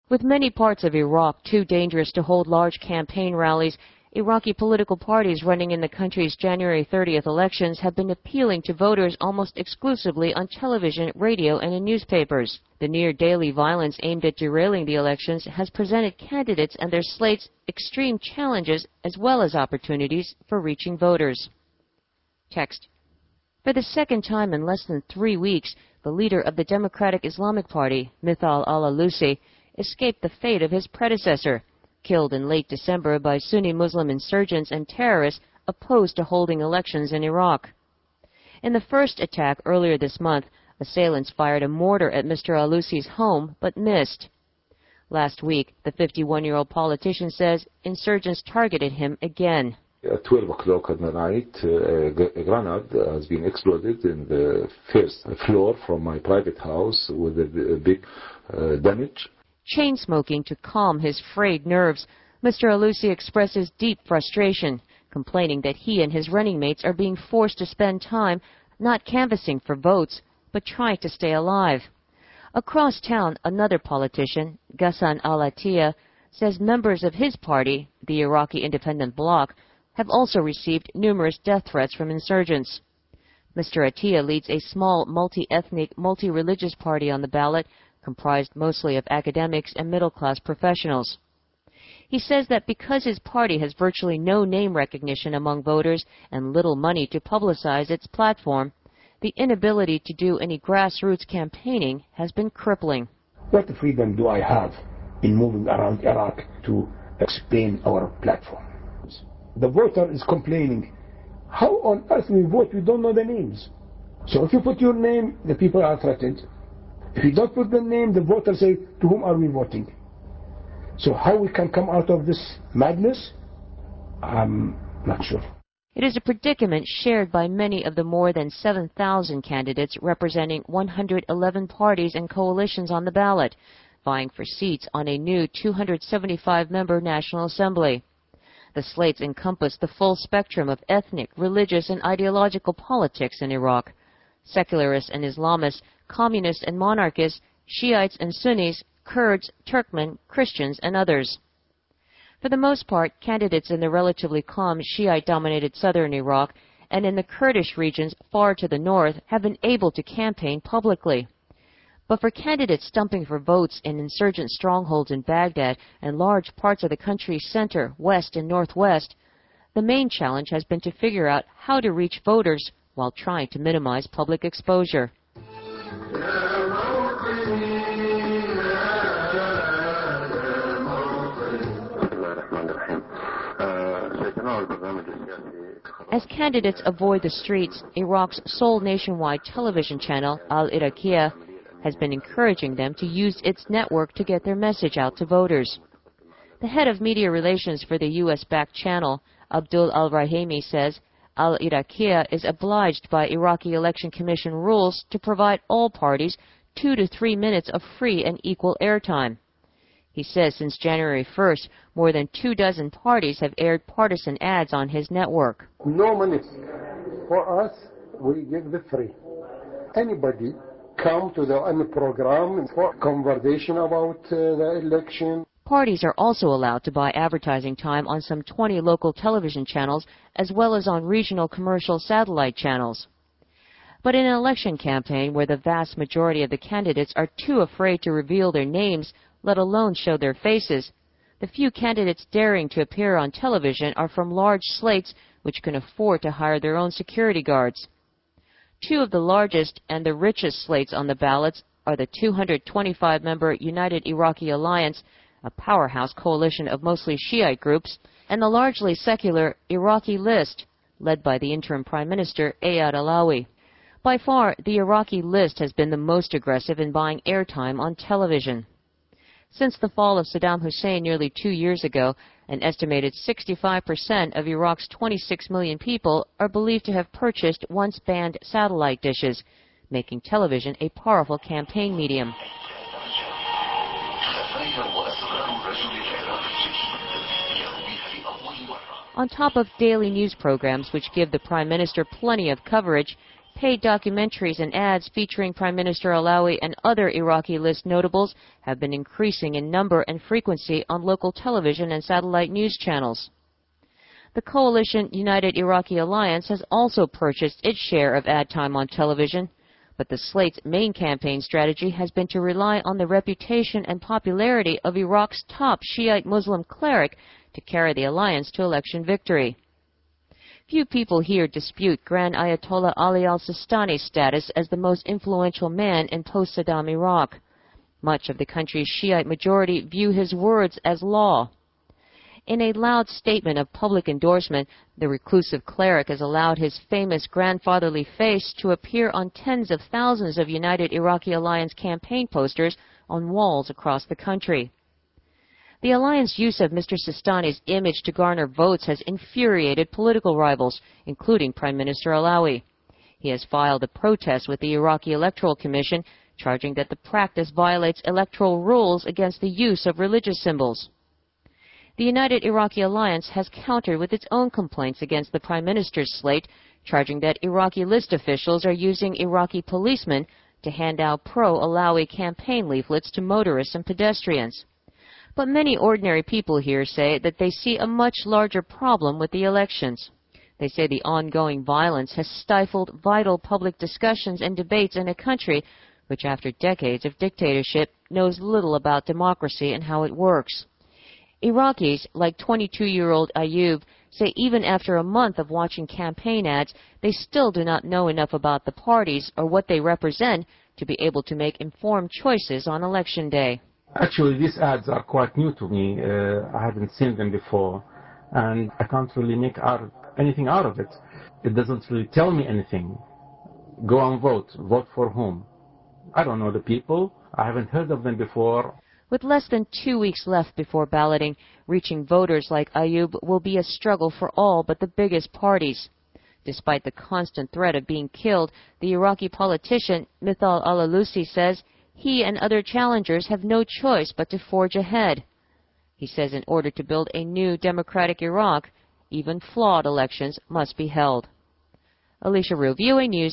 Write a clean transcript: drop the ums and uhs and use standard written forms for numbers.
With many parts of Iraq too dangerous to hold large campaign rallies, Iraqi political parties running in the country's January 30th elections have been appealing to voters almost exclusively on television, radio, and in newspapers. The near-daily violence aimed at derailing the elections has presented candidates and their slates extreme challenges as well as opportunities for reaching voters. Text. For the second time in less than 3 weeks, the leader of the Democratic Islamic Party, Mithal al-Alusi, escaped the fate of his predecessor, killed in late December by Sunni Muslim insurgents and terrorists opposed to holding elections in Iraq. In the first attack earlier this month, assailants fired a mortar at Mr. Alusi's home but missed. Last week, the 51-year-old politician says insurgents targeted him again. At 12 o'clock at night, a grenade has been exploded in the first floor from my private house with a big damage. Chain smoking to calm his frayed nerves, Mr. Alusi expresses deep frustration, complaining that he and his running mates are being forced to spend time not canvassing for votes, but trying to stay alive. Across town, another politician, Ghassan al-Attiyah, says members of his party, the Iraqi Independent Bloc, have also received numerous death threats from insurgents. Mr. Attiyah leads a small multi-ethnic, multi-religious party on the ballot, comprised mostly of academics and middle-class professionals. He says that because his party has virtually no name recognition among voters and little money to publicize its platform, the inability to do any grassroots campaigning has been crippling. What freedom do I have in moving around Iraq to explain our platform? The voter is complaining, how on earth we vote, we don't know the names. So if you put your name, the people are threatened. If you don't put the name, the voters say, to whom are we voting? So how we can come out of this madness, I'm not sure. It is a predicament shared by many of the more than 7,000 candidates representing 111 parties and coalitions on the ballot, vying for seats on a new 275-member National Assembly. The slates encompass the full spectrum of ethnic, religious, and ideological politics in Iraq. Secularists and Islamists, communists and monarchists, Shiites and Sunnis, Kurds, Turkmen, Christians, and others. For the most part, candidates in the relatively calm Shiite-dominated southern Iraq and in the Kurdish regions far to the north have been able to campaign publicly. But for candidates stumping for votes in insurgent strongholds in Baghdad and large parts of the country's center, west, and northwest, the main challenge has been to figure out how to reach voters while trying to minimize public exposure. As candidates avoid the streets, Iraq's sole nationwide television channel, Al-Iraqiyya, has been encouraging them to use its network to get their message out to voters. The head of media relations for the U.S.-backed channel, Abdul al-Rahimi, says Al-Iraqiyya is obliged by Iraqi Election Commission rules to provide all parties 2 to 3 minutes of free and equal airtime. He says since January 1st, more than 24 parties have aired partisan ads on his network. No minutes. For us, we give the free. Anybody come to the program for conversation about the election. Parties are also allowed to buy advertising time on some 20 local television channels as well as on regional commercial satellite channels. But in an election campaign where the vast majority of the candidates are too afraid to reveal their names, let alone show their faces, the few candidates daring to appear on television are from large slates which can afford to hire their own security guards. 2 of the largest and the richest slates on the ballots are the 225-member United Iraqi Alliance, a powerhouse coalition of mostly Shiite groups, and the largely secular Iraqi List, led by the interim Prime Minister Ayad Alawi. By far, the Iraqi List has been the most aggressive in buying airtime on television. Since the fall of Saddam Hussein nearly 2 years ago, an estimated 65% of Iraq's 26 million people are believed to have purchased once-banned satellite dishes, making television a powerful campaign medium. On top of daily news programs which give the Prime Minister plenty of coverage, Paid documentaries and ads featuring Prime Minister Alawi and other Iraqi list notables have been increasing in number and frequency on local television and satellite news channels. The coalition United Iraqi Alliance has also purchased its share of ad time on television, but the slate's main campaign strategy has been to rely on the reputation and popularity of Iraq's top Shiite Muslim cleric to carry the alliance to election victory. Few people here dispute Grand Ayatollah Ali al-Sistani's status as the most influential man in post-Saddam Iraq. Much of the country's Shiite majority view his words as law. In a loud statement of public endorsement, the reclusive cleric has allowed his famous grandfatherly face to appear on tens of thousands of United Iraqi Alliance campaign posters on walls across the country. The alliance use of Mr. Sistani's image to garner votes has infuriated political rivals, including Prime Minister Alawi. He has filed a protest with the Iraqi Electoral Commission, charging that the practice violates electoral rules against the use of religious symbols. The United Iraqi Alliance has countered with its own complaints against the Prime Minister's slate, charging that Iraqi list officials are using Iraqi policemen to hand out pro-Alawi campaign leaflets to motorists and pedestrians. But many ordinary people here say that they see a much larger problem with the elections. They say the ongoing violence has stifled vital public discussions and debates in a country which, after decades of dictatorship, knows little about democracy and how it works. Iraqis, like 22-year-old Ayub, say even after a month of watching campaign ads, they still do not know enough about the parties or what they represent to be able to make informed choices on election day. Actually, these ads are quite new to me. I haven't seen them before, and I can't really make anything out of it. It doesn't really tell me anything. Go and vote. Vote for whom? I don't know the people. I haven't heard of them before. With less than 2 weeks left before balloting, reaching voters like Ayub will be a struggle for all but the biggest parties. Despite the constant threat of being killed, the Iraqi politician Mithal al-Alusi says he and other challengers have no choice but to forge ahead. He says in order to build a new democratic Iraq, even flawed elections must be held. Alicia Rue, VOA News.